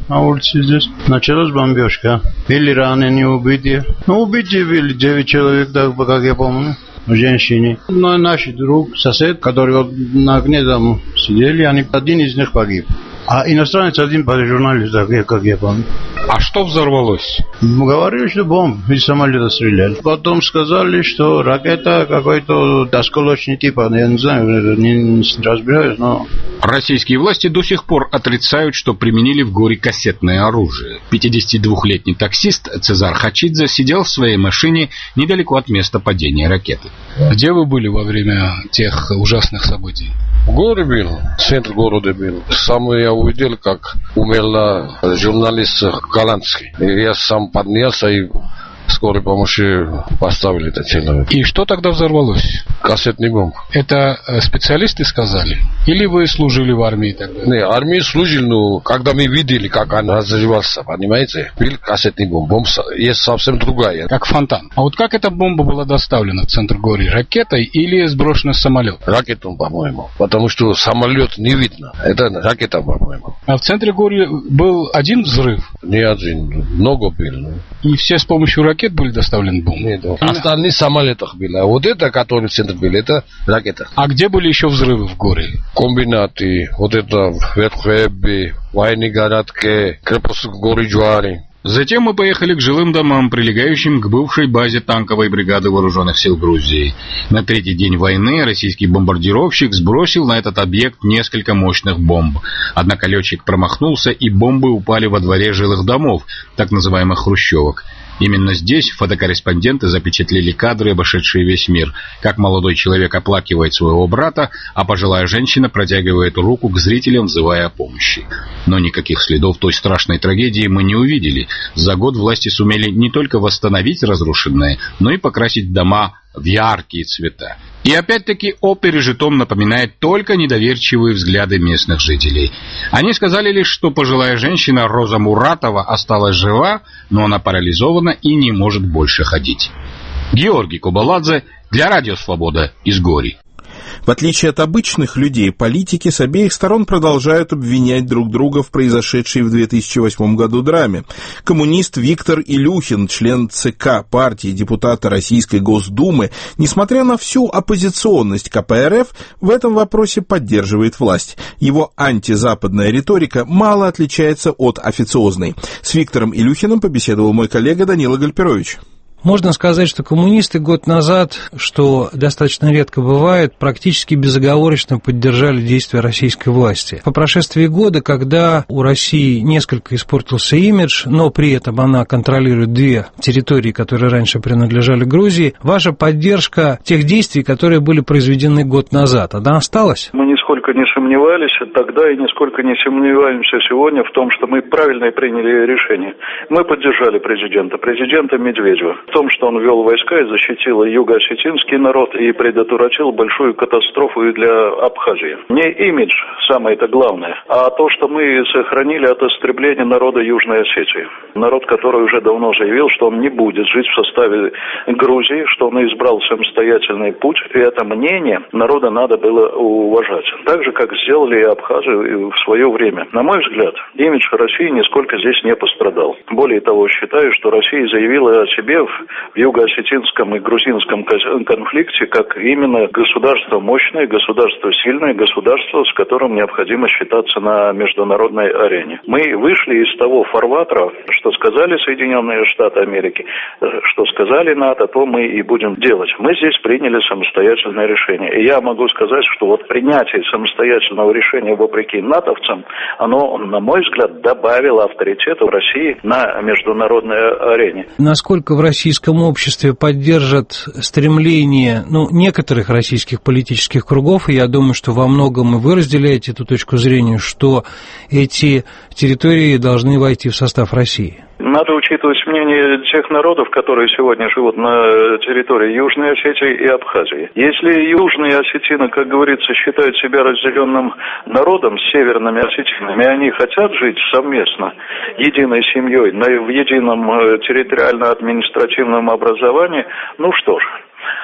Speaker 2: на улице здесь. Началась бомбежка. Были раненые, убитые. Ну, убитые были девять человек, так, как я помню. Женщины. Но наш друг, сосед, который вот на окне там сидели, они, один из них погиб. А иностранец один журналист, как я помню.
Speaker 3: А что взорвалось?
Speaker 2: Говорили, что бомб из самолета стреляли. Потом сказали, что ракета какой-то осколочный тип. Я не знаю, не, не разбираюсь, но...
Speaker 3: Российские власти до сих пор отрицают, что применили в Горе кассетное оружие. пятидесятидвухлетний таксист Цезар Хачидзе сидел в своей машине недалеко от места падения ракеты.
Speaker 4: Где вы были во время тех ужасных событий?
Speaker 12: В Горе был, центр города был. Сам я увидел, как умерла журналист голландский. Я сам поднялся и скорой помощи поставили это тело.
Speaker 4: И что тогда взорвалось?
Speaker 12: Кассетный бомб.
Speaker 4: Это специалисты сказали? Или вы служили в армии тогда?
Speaker 12: Не, армии служили, но когда мы видели, как он разрывался, понимаете, был кассетный бомб. Бомба есть совсем другая.
Speaker 4: Как фонтан. А вот как эта бомба была доставлена в центр Гори? Ракетой или сброшена с самолета?
Speaker 12: Ракетом, по-моему. Потому что самолет не видно. Это ракета, по-моему.
Speaker 4: А в центре Гори был один взрыв?
Speaker 12: Не один, много было.
Speaker 4: И все с помощью ракет были доставлены бомбы?
Speaker 12: Нет, да. Остальные в самолетах были. А вот это, который в центре был, это ракета.
Speaker 4: А где были еще взрывы в Горе?
Speaker 12: Комбинаты. Вот это в Верхвебе, Войны городке, крепость Горы Джуари.
Speaker 3: Затем мы поехали к жилым домам, прилегающим к бывшей базе танковой бригады вооруженных сил Грузии. На третий день войны российский бомбардировщик сбросил на этот объект несколько мощных бомб. Однако летчик промахнулся, и бомбы упали во дворе жилых домов, так называемых хрущевок. Именно здесь фотокорреспонденты запечатлели кадры, обошедшие весь мир, как молодой человек оплакивает своего брата, а пожилая женщина протягивает руку к зрителям, взывая о помощи. Но никаких следов той страшной трагедии мы не увидели. За год власти сумели не только восстановить разрушенное, но и покрасить дома в яркие цвета. И опять-таки о пережитом напоминает только недоверчивые взгляды местных жителей. Они сказали лишь, что пожилая женщина Роза Муратова осталась жива, но она парализована и не может больше ходить. Георгий Кубаладзе для Радио Свобода из Гори.
Speaker 1: В отличие от обычных людей, политики с обеих сторон продолжают обвинять друг друга в произошедшей в две тысячи восьмом году драме. Коммунист Виктор Илюхин, член ЦК партии, депутата Российской Госдумы, несмотря на всю оппозиционность ка пэ эр эф, в этом вопросе поддерживает власть. Его антизападная риторика мало отличается от официозной. С Виктором Илюхиным побеседовал мой коллега Данила Гальперович.
Speaker 5: Можно сказать, что коммунисты год назад, что достаточно редко бывает, практически безоговорочно поддержали действия российской власти. По прошествии года, когда у России несколько испортился имидж, но при этом она контролирует две территории, которые раньше принадлежали Грузии, ваша поддержка тех действий, которые были произведены год назад, она осталась?
Speaker 6: Мы нисколько не сомневались тогда и нисколько не сомневаемся сегодня в том, что мы правильно приняли решение. Мы поддержали президента, президента Медведева. В том, что он ввел войска и защитил юго-осетинский народ и предотвратил большую катастрофу и для Абхазии. Не имидж самое это главное, а то, что мы сохранили от истребления народа Южной Осетии. Народ, который уже давно заявил, что он не будет жить в составе Грузии, что он избрал самостоятельный путь, и это мнение народа надо было уважать. Так же, как сделали и абхазы в свое время. На мой взгляд, имидж России нисколько здесь не пострадал. Более того, считаю, что Россия заявила о себе в в юго-осетинском и грузинском конфликте как именно государство мощное, государство сильное, государство, с которым необходимо считаться на международной арене. Мы вышли из того фарватера, что сказали Соединенные Штаты Америки, что сказали НАТО, то мы и будем делать. Мы здесь приняли самостоятельное решение. И я могу сказать, что вот принятие самостоятельного решения вопреки натовцам, оно, на мой взгляд, добавило авторитета России на международной арене.
Speaker 5: Насколько в России в российском обществе поддержат стремление, ну, некоторых российских политических кругов, и я думаю, что во многом и вы разделяете эту точку зрения, что эти территории должны войти в состав России.
Speaker 6: Надо учитывать мнение тех народов, которые сегодня живут на территории Южной Осетии и Абхазии. Если южные осетины, как говорится, считают себя разделенным народом с северными осетинами, они хотят жить совместно, единой семьей, в едином территориально-административном образовании, ну что ж.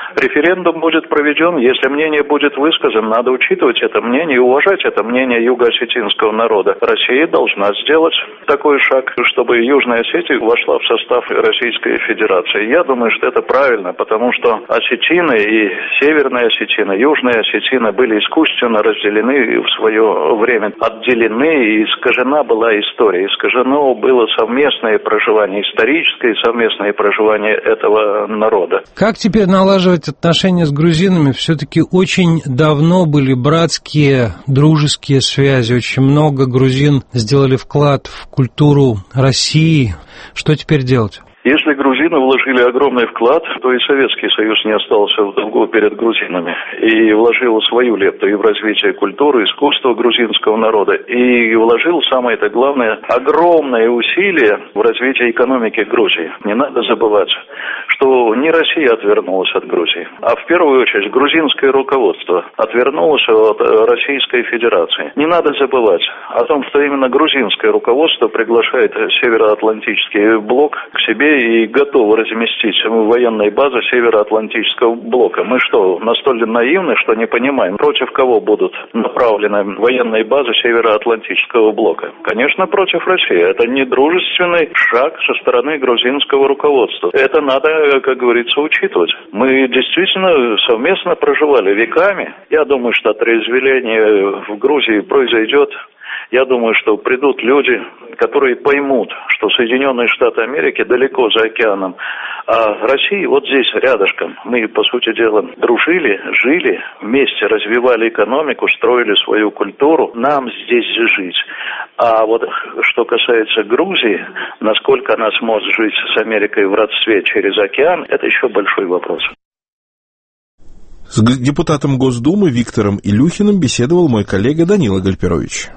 Speaker 6: Референдум будет проведен, если мнение будет высказано, надо учитывать это мнение и уважать это мнение юго-осетинского народа. Россия должна сделать такой шаг, чтобы Южная Осетия вошла в состав Российской Федерации. Я думаю, что это правильно, потому что осетины и Северная Осетина, Южная Осетина были искусственно разделены в свое время, отделены, и искажена была история, искажено было совместное проживание, историческое совместное проживание этого народа.
Speaker 5: Как теперь налаживать отношения с грузинами? Все-таки очень давно были братские, дружеские связи, очень много грузин сделали вклад в культуру России. Что теперь делать?
Speaker 6: Если грузины вложили огромный вклад, то и Советский Союз не остался в долгу перед грузинами. И вложил свою лепту и в развитие культуры, искусства грузинского народа. И вложил, самое-то главное, огромные усилия в развитие экономики Грузии. Не надо забывать, что не Россия отвернулась от Грузии, а в первую очередь грузинское руководство отвернулось от Российской Федерации. Не надо забывать о том, что именно грузинское руководство приглашает Североатлантический блок к себе и готовы разместить военные базы Североатлантического блока. Мы что, настолько наивны, что не понимаем, против кого будут направлены военные базы Североатлантического блока? Конечно, против России. Это недружественный шаг со стороны грузинского руководства. Это надо, как говорится, учитывать. Мы действительно совместно проживали веками. Я думаю, что отрезвление в Грузии произойдет. Я думаю, что придут люди, которые поймут, что Соединенные Штаты Америки далеко за океаном, а Россия вот здесь рядышком. Мы, по сути дела, дружили, жили, вместе развивали экономику, строили свою культуру. Нам здесь жить. А вот что касается Грузии, насколько она сможет жить с Америкой в родстве через океан, это еще большой вопрос.
Speaker 1: С депутатом Госдумы Виктором Илюхиным беседовал мой коллега Данила Гальперович.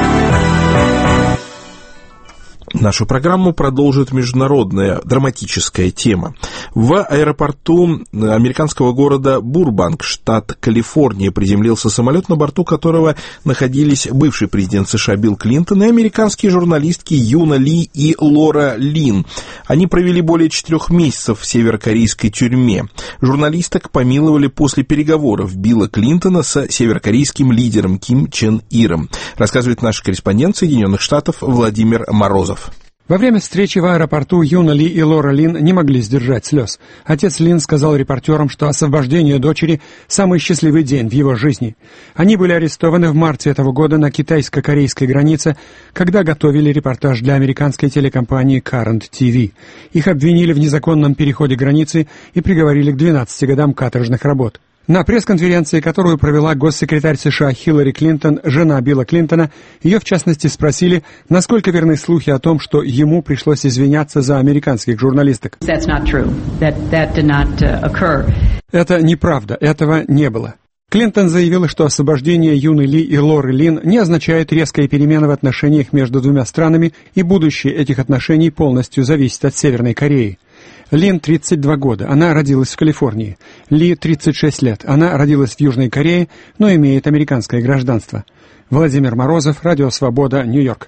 Speaker 1: Нашу программу продолжит международная драматическая тема. В аэропорту американского города Бурбанк, штат Калифорния, приземлился самолет, на борту которого находились бывший президент США Билл Клинтон и американские журналистки Юна Ли и Лора Лин. Они провели более четырех месяцев в северокорейской тюрьме. Журналисток помиловали после переговоров Билла Клинтона с северокорейским лидером Ким Чен Иром, рассказывает наш корреспондент Соединенных Штатов Владимир Морозов.
Speaker 7: Во время встречи в аэропорту Юна Ли и Лора Лин не могли сдержать слез. Отец Лин сказал репортерам, что освобождение дочери – самый счастливый день в его жизни. Они были арестованы в марте этого года на китайско-корейской границе, когда готовили репортаж для американской телекомпании Current ти ви. Их обвинили в незаконном переходе границы и приговорили к двенадцати годам каторжных работ. На пресс-конференции, которую провела госсекретарь США Хиллари Клинтон, жена Билла Клинтона, ее в частности спросили, насколько верны слухи о том, что ему пришлось извиняться за американских журналисток. That, that not, uh, Это неправда, этого не было. Клинтон заявила, что освобождение Юны Ли и Лоры Лин не означает резкая перемена в отношениях между двумя странами, и будущее этих отношений полностью зависит от Северной Кореи. Лин тридцать два года, она родилась в Калифорнии. Ли тридцать шесть лет, она родилась в Южной Корее, но имеет американское гражданство. Владимир Морозов, Радио Свобода, Нью-Йорк.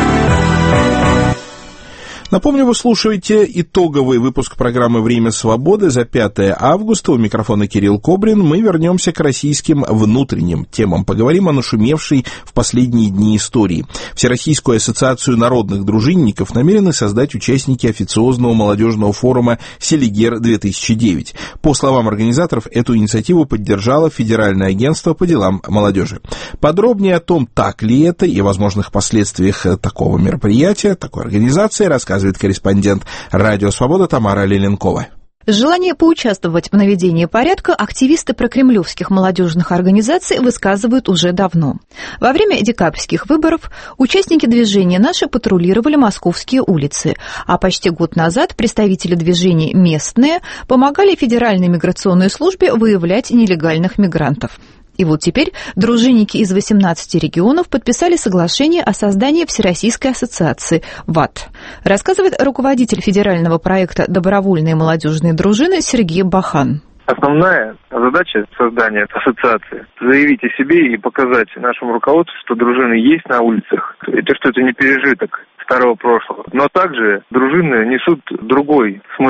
Speaker 1: Напомню, вы слушаете итоговый выпуск программы «Время свободы» за пятое августа. У микрофона Кирилл Кобрин. Мы вернемся к российским внутренним темам. Поговорим о нашумевшей в последние дни истории. Всероссийскую ассоциацию народных дружинников намерены создать участники официозного молодежного форума «Селигер-две тысячи девять». По словам организаторов, эту инициативу поддержало Федеральное агентство по делам молодежи. Подробнее о том, так ли это и о возможных последствиях такого мероприятия, такой организации, рассказывает корреспондент «Радио Свобода» Тамара Леленкова.
Speaker 8: Желание поучаствовать в наведении порядка активисты прокремлевских молодежных организаций высказывают уже давно. Во время декабрьских выборов участники движения «Наши» патрулировали московские улицы, а почти год назад представители движения «Местные» помогали Федеральной миграционной службе выявлять нелегальных мигрантов. И вот теперь дружинники из восемнадцати регионов подписали соглашение о создании Всероссийской ассоциации ВАД. Рассказывает руководитель федерального проекта «Добровольные молодежные дружины» Сергей Бахан.
Speaker 9: Основная задача создания ассоциации – заявить о себе и показать нашему руководству, что дружины есть на улицах, и то, что это не пережиток старого прошлого. Но также дружины несут другой смысл.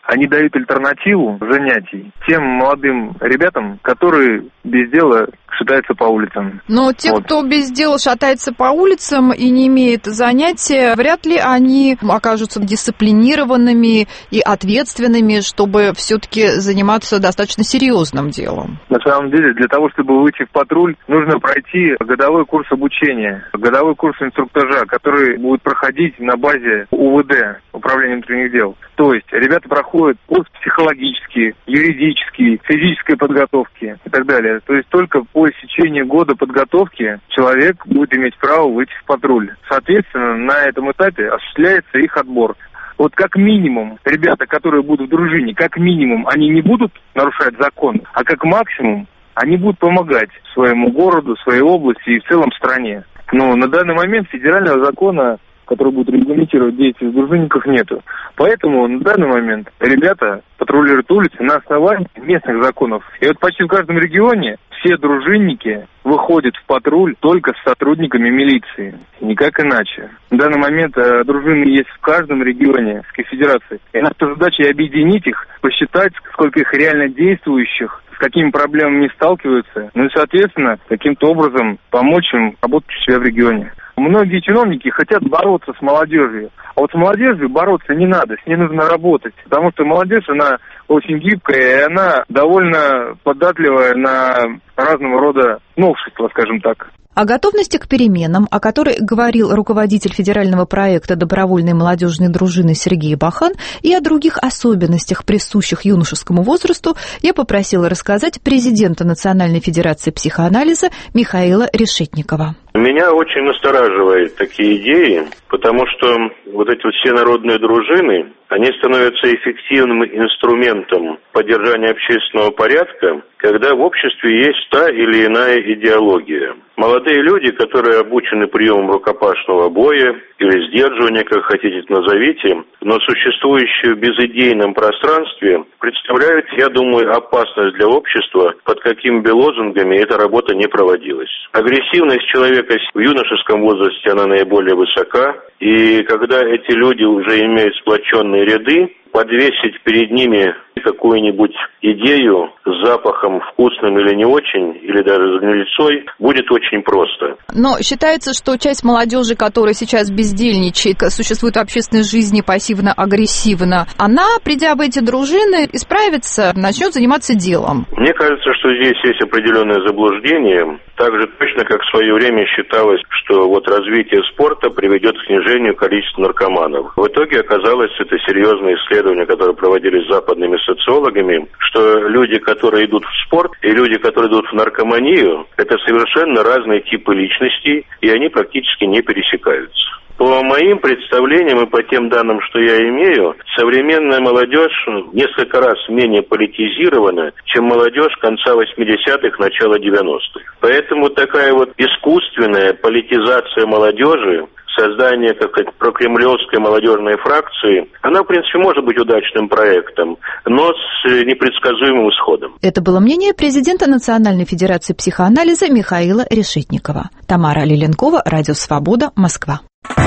Speaker 9: они дают альтернативу занятий тем молодым ребятам, которые без дела шатаются по улицам.
Speaker 8: Но те, вот. кто без дела шатается по улицам и не имеет занятия, вряд ли они окажутся дисциплинированными и ответственными, чтобы все-таки заниматься достаточно серьезным делом.
Speaker 9: На самом деле, для того, чтобы выйти в патруль, нужно пройти годовой курс обучения, годовой курс инструктажа, который будет проходить на базе УВД, Управления внутренних дел. То есть ребята проходят курс психологический, юридический, физической подготовки и так далее. То есть только по истечении года подготовки человек будет иметь право выйти в патруль. Соответственно, на этом этапе осуществляется их отбор. Вот как минимум, ребята, которые будут в дружине, как минимум, они не будут нарушать закон, а как максимум, они будут помогать своему городу, своей области и в целом стране. Но на данный момент федерального закона, который будет регламентировать деятельность дружинников, нету. Поэтому на данный момент ребята патрулируют улицы на основании местных законов. И вот почти в каждом регионе все дружинники выходят в патруль только с сотрудниками милиции. Никак иначе. На данный момент э, дружины есть в каждом регионе Российской Федерации. И наша задача объединить их, посчитать, сколько их реально действующих, с какими проблемами сталкиваются, ну и, соответственно, каким-то образом помочь им работать у себя в регионе. Многие чиновники хотят бороться с молодежью, а вот с молодежью бороться не надо, с ней нужно работать, потому что молодежь, она очень гибкая, и она довольно податливая на разного рода новшества, скажем так.
Speaker 8: О готовности к переменам, о которой говорил руководитель федерального проекта добровольной молодежной дружины Сергей Бахан, и о других особенностях, присущих юношескому возрасту, я попросила рассказать президента Национальной федерации психоанализа Михаила Решетникова.
Speaker 10: Меня очень настораживают такие идеи, потому что вот эти вот все народные дружины, они становятся эффективным инструментом поддержания общественного порядка, когда в обществе есть та или иная идеология. Молодые люди, которые обучены приемам рукопашного боя или сдерживания, как хотите назовите, но существующие в безидейном пространстве, представляют, я думаю, опасность для общества, под какими бы лозунгами эта работа не проводилась. Агрессивность человека в юношеском возрасте, она наиболее высока, и когда эти люди уже имеют сплоченные ряды, подвесить перед ними какую-нибудь идею с запахом вкусным или не очень, или даже с гнильцой, будет очень просто.
Speaker 8: Но считается, что часть молодежи, которая сейчас бездельничает, существует в общественной жизни пассивно-агрессивно, она, придя в эти дружины, исправится, начнет заниматься делом.
Speaker 10: Мне кажется, что здесь есть определенное заблуждение. Так же точно, как в свое время считалось, что вот развитие спорта приведет к снижению количества наркоманов. В итоге оказалось, это серьезные исследования, которые проводились западными социологами, что люди, которые идут в спорт, и люди, которые идут в наркоманию, это совершенно разные типы личностей, и они практически не пересекаются. По моим представлениям и по тем данным, что я имею, современная молодежь несколько раз менее политизирована, чем молодежь конца восьмидесятых, начала девяностых. Поэтому такая вот искусственная политизация молодежи, создание, как сказать, прокремлевской молодежной фракции, она, в принципе, может быть удачным проектом, но с непредсказуемым исходом.
Speaker 8: Это было мнение президента Национальной федерации психоанализа Михаила Решетникова. Тамара Лиленкова, Радио Свобода, Москва.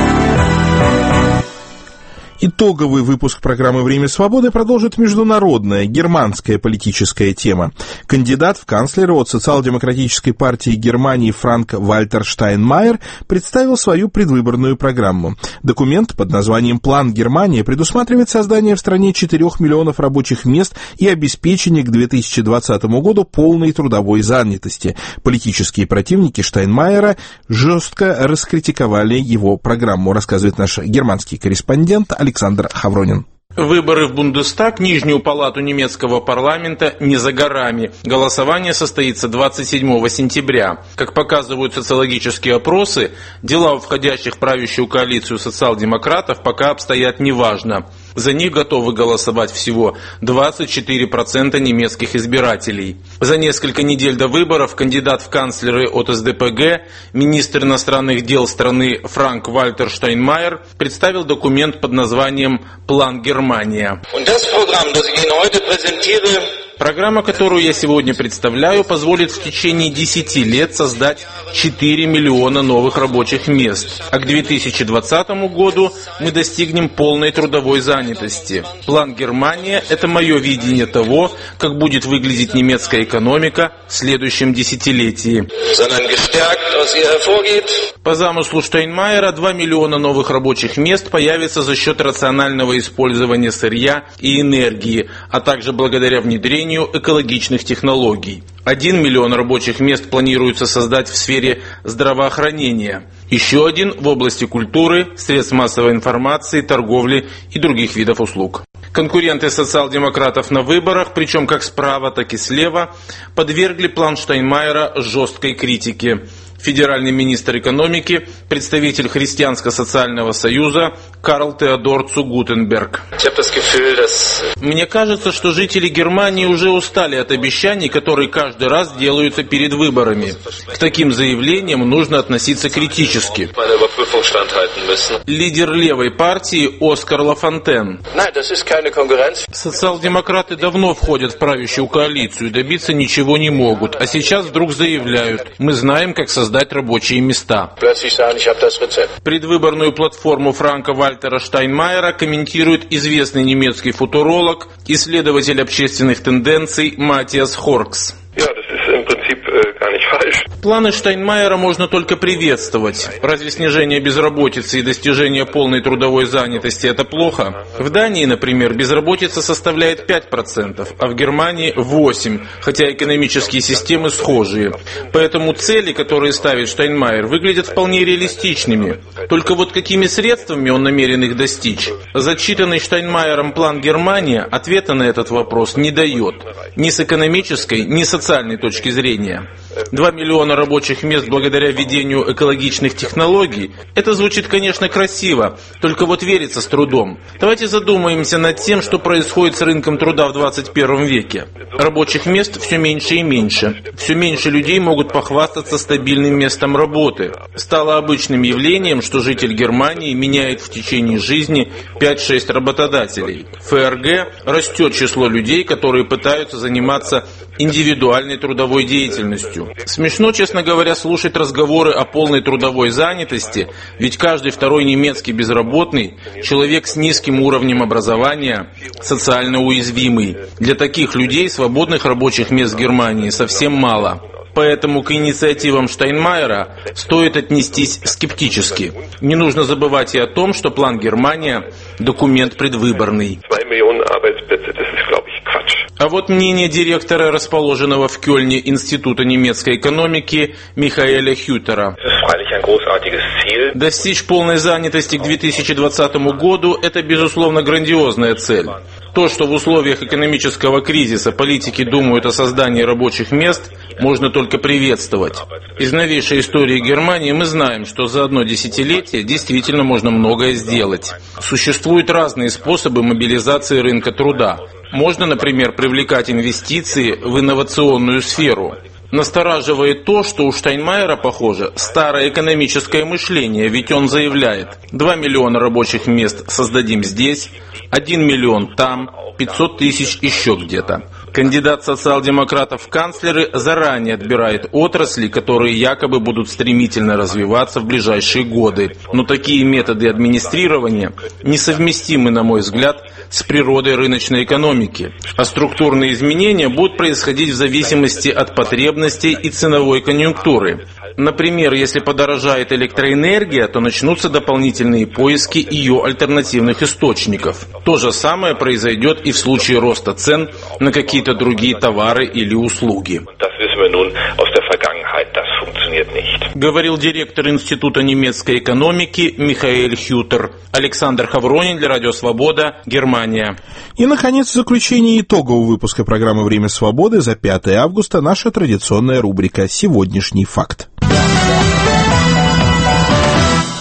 Speaker 1: Итоговый выпуск программы «Время свободы» продолжит международная, германская политическая тема. Кандидат в канцлеры от социал-демократической партии Германии Франк-Вальтер Штайнмайер представил свою предвыборную программу. Документ под названием «План Германии» предусматривает создание в стране четырёх миллионов рабочих мест и обеспечение к две тысячи двадцатому году полной трудовой занятости. Политические противники Штайнмайера жестко раскритиковали его программу, рассказывает наш германский корреспондент Александр Хавронин.
Speaker 11: Выборы в Бундестаг, нижнюю палату немецкого парламента, не за горами. Голосование состоится двадцать седьмого сентября. Как показывают социологические опросы, дела у входящих в правящую коалицию социал-демократов пока обстоят неважно. За них готовы голосовать всего двадцать четыре процента немецких избирателей. За несколько недель до выборов кандидат в канцлеры от эс дэ пэ гэ, министр иностранных дел страны Франк-Вальтер Штайнмайер представил документ под названием «План Германия». Программа, которую я сегодня представляю, позволит в течение десяти лет создать четыре миллиона новых рабочих мест, а к две тысячи двадцатому году мы достигнем полной трудовой занятости. План Германия – это мое видение того, как будет выглядеть немецкая экономика в следующем десятилетии. По замыслу Штайнмайера, два миллиона новых рабочих мест появится за счет рационального использования сырья и энергии, а также благодаря внедрению экологичных технологий. Один миллион рабочих мест планируется создать в сфере здравоохранения. Еще один в области культуры, средств массовой информации, торговли и других видов услуг. Конкуренты социал-демократов на выборах, причем как справа, так и слева, подвергли план Штайнмайера жесткой критике. Федеральный министр экономики, представитель Христианско-социального союза Карл Теодор Цугутенберг. Мне кажется, что жители Германии уже устали от обещаний, которые каждый раз делаются перед выборами. К таким заявлениям нужно относиться критически. Лидер левой партии Оскар Лафонтен. Социал-демократы давно входят в правящую коалицию, добиться ничего не могут, а сейчас вдруг заявляют: мы знаем, как создать создать рабочие места. Предвыборную платформу Франка-Вальтера Штайнмайера комментирует известный немецкий футуролог, исследователь общественных тенденций Матиас Хоркс. Планы Штайнмайера можно только приветствовать. Разве снижение безработицы и достижение полной трудовой занятости – это плохо? В Дании, например, безработица составляет пять процентов, а в Германии – восемь процентов, хотя экономические системы схожие. Поэтому цели, которые ставит Штайнмайер, выглядят вполне реалистичными. Только вот какими средствами он намерен их достичь? Зачитанный Штайнмайером план Германия ответа на этот вопрос не дает. Ни с экономической, ни с социальной точки зрения. Два миллиона рабочих мест благодаря введению экологичных технологий. Это звучит, конечно, красиво, только вот верится с трудом. Давайте задумаемся над тем, что происходит с рынком труда в двадцать первом веке. Рабочих мест все меньше и меньше. Все меньше людей могут похвастаться стабильным местом работы. Стало обычным явлением, что житель Германии меняет в течение жизни пять-шесть работодателей. В эф эр гэ растет число людей, которые пытаются заниматься индивидуальной трудовой деятельностью. Смешно, честно говоря, слушать разговоры о полной трудовой занятости, ведь каждый второй немецкий безработный – человек с низким уровнем образования, социально уязвимый. Для таких людей свободных рабочих мест в Германии совсем мало. Поэтому к инициативам Штайнмайера стоит отнестись скептически. Не нужно забывать и о том, что план Германия – документ предвыборный. А вот мнение директора расположенного в Кёльне Института немецкой экономики Михаэля Хютера. Достичь полной занятости к две тысячи двадцатому году – это, безусловно, грандиозная цель. То, что в условиях экономического кризиса политики думают о создании рабочих мест, можно только приветствовать. Из новейшей истории Германии мы знаем, что за одно десятилетие действительно можно многое сделать. Существуют разные способы мобилизации рынка труда. Можно, например, привлекать инвестиции в инновационную сферу. Настораживает то, что у Штайнмайера, похоже, старое экономическое мышление, ведь он заявляет: два миллиона рабочих мест создадим здесь, один миллион там, пятьсот тысяч еще где-то. Кандидат социал-демократов в канцлеры заранее отбирает отрасли, которые якобы будут стремительно развиваться в ближайшие годы. Но такие методы администрирования несовместимы, на мой взгляд, с природой рыночной экономики. А структурные изменения будут происходить в зависимости от потребностей и ценовой конъюнктуры. Например, если подорожает электроэнергия, то начнутся дополнительные поиски ее альтернативных источников. То же самое произойдет и в случае роста цен на какие-то другие товары или услуги. Говорил директор Института немецкой экономики Михаэль Хютер. Александр Хавронин для Радио Свобода, Германия.
Speaker 1: И, наконец, в заключение итогового выпуска программы «Время свободы» за пятое августа наша традиционная рубрика «Сегодняшний факт».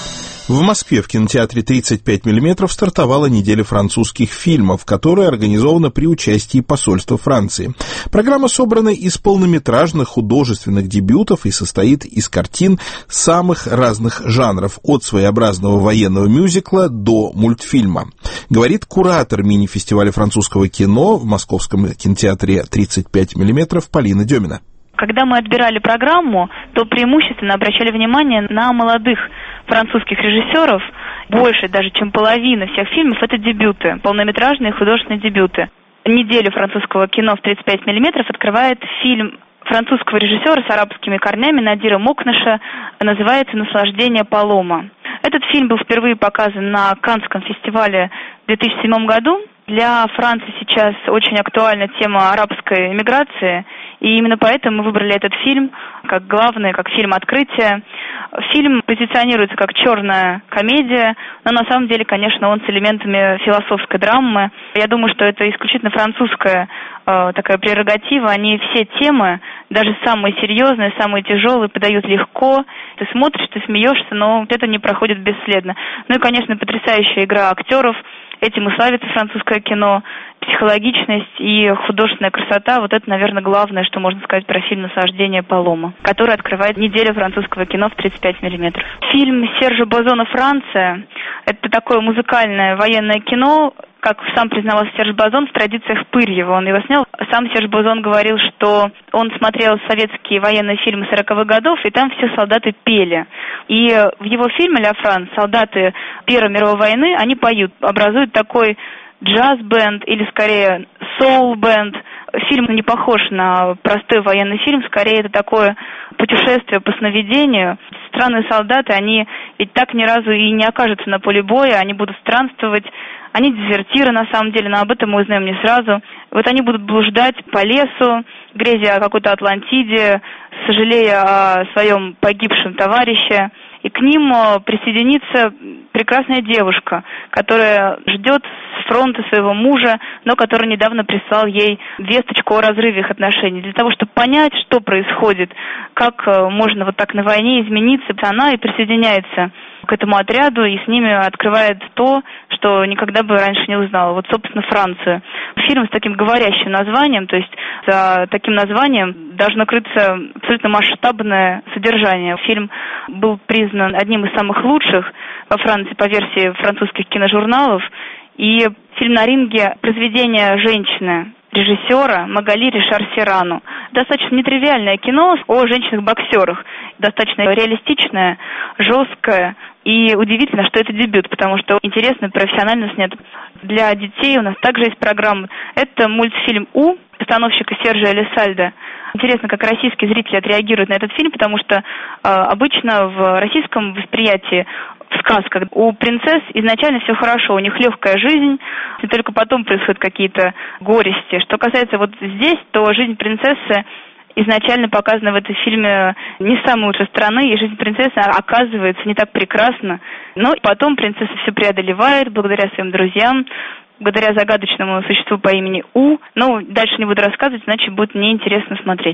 Speaker 1: В Москве в кинотеатре тридцать пять миллиметров стартовала неделя французских фильмов, которая организована при участии посольства Франции. Программа собрана из полнометражных художественных дебютов и состоит из картин самых разных жанров, от своеобразного военного мюзикла до мультфильма. Говорит куратор мини-фестиваля французского кино в Московском кинотеатре тридцать пять миллиметров Полина Демина.
Speaker 13: Когда мы отбирали программу, то преимущественно обращали внимание на молодых французских режиссеров. Больше даже, чем половина всех фильмов – это дебюты, полнометражные художественные дебюты. Неделю французского кино в тридцать пять миллиметров открывает фильм французского режиссера с арабскими корнями Надира Мокнеша, называется «Наслаждение Палома». Этот фильм был впервые показан на Каннском фестивале в две тысячи седьмом году. Для Франции сейчас очень актуальна тема арабской эмиграции, и именно поэтому мы выбрали этот фильм как главный, как фильм открытия. Фильм позиционируется как черная комедия, но на самом деле, конечно, он с элементами философской драмы. Я думаю, что это исключительно французская э, такая прерогатива. Они все темы, даже самые серьезные, самые тяжелые, подают легко. Ты смотришь, ты смеешься, но это не проходит бесследно. Ну и, конечно, потрясающая игра актеров. Этим и славится французское кино. Психологичность и художественная красота – вот это, наверное, главное, что можно сказать про фильм «Наслаждение Палома», который открывает неделю французского кино в тридцать пять миллиметров. Фильм Сержа Базона «Франция» – это такое музыкальное военное кино, как сам признавался Серж Базон, в традициях Пырьева он его снял. Сам Серж Базон говорил, что он смотрел советские военные фильмы сороковых годов, и там все солдаты пели. И в его фильме «Ля Франс» солдаты Первой мировой войны, они поют, образуют такой джаз-бенд или, скорее, соул-бенд. Фильм не похож на простой военный фильм, скорее это такое путешествие по сновидению. Странные солдаты, они ведь так ни разу и не окажутся на поле боя, они будут странствовать. Они дезертиры, на самом деле, но об этом мы узнаем не сразу. Вот они будут блуждать по лесу, грезя о какой-то Атлантиде, сожалея о своем погибшем товарище. И к ним присоединится прекрасная девушка, которая ждет с фронта своего мужа, но который недавно прислал ей весточку о разрыве их отношений. Для того, чтобы понять, что происходит, как можно вот так на войне измениться, она и присоединяется к этому отряду и с ними открывает то, что никогда бы раньше не узнала. Вот, собственно, Францию. Фильм с таким говорящим названием, то есть за таким названием должно крыться абсолютно масштабное содержание. Фильм был признан одним из самых лучших во Франции по версии французских киножурналов. И фильм на ринге – произведение женщины, режиссера Магали Ришар-Сирану. Достаточно нетривиальное кино о женщинах-боксерах. Достаточно реалистичное, жесткое. И удивительно, что это дебют, потому что интересно, профессионально снят. Для детей у нас также есть программа. Это мультфильм «У» постановщика Сержа Элисальда. Интересно, как российские зрители отреагируют на этот фильм, потому что э, обычно в российском восприятии в сказках у принцесс изначально все хорошо, у них легкая жизнь, и только потом происходят какие-то горести. Что касается вот здесь, то жизнь принцессы изначально показана в этом фильме не с самой лучшей стороны, и жизнь принцессы оказывается не так прекрасна. Но потом принцесса все преодолевает благодаря своим друзьям, благодаря загадочному существу по имени У. Но дальше не буду рассказывать, иначе будет неинтересно смотреть.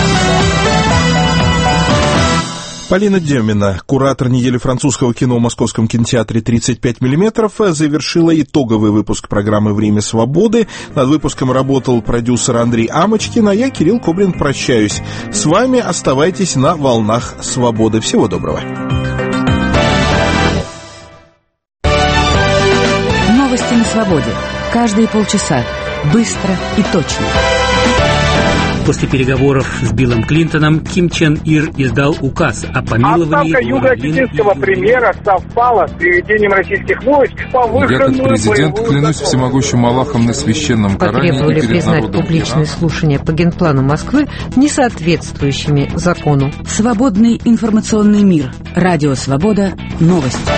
Speaker 1: Полина Демина, куратор недели французского кино в Московском кинотеатре тридцать пять миллиметров, завершила итоговый выпуск программы «Время свободы». Над выпуском работал продюсер Андрей Амочкин, а я, Кирилл Кобрин, прощаюсь. С вами оставайтесь на волнах свободы. Всего доброго.
Speaker 23: Новости на свободе. Каждые полчаса. Быстро и точно.
Speaker 14: После переговоров с Биллом Клинтоном Ким Чен Ир издал указ о помиловании...
Speaker 15: Отставка юго-осетинского премьера совпала с приведением российских войск в повышенную...
Speaker 16: Я, как президент, клянусь всемогущим Аллахом на священном Коране
Speaker 23: потребовали признать публичные слушания по генплану Москвы несоответствующими закону.
Speaker 27: Свободный информационный мир. Радио Свобода. Новости.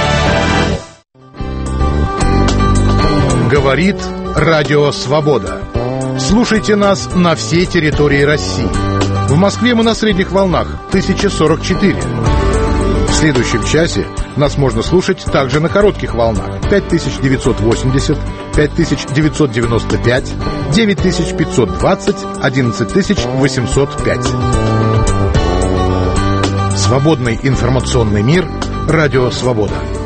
Speaker 17: Говорит Радио Свобода. Слушайте нас на всей территории России. В Москве мы на средних волнах тысяча сорок четыре. В следующем часе нас можно слушать также на коротких волнах пять тысяч девятьсот восемьдесят, пять тысяч девятьсот девяносто пять, девять тысяч пятьсот двадцать, одиннадцать тысяч восемьсот пять. Свободный информационный мир. Радио Свобода.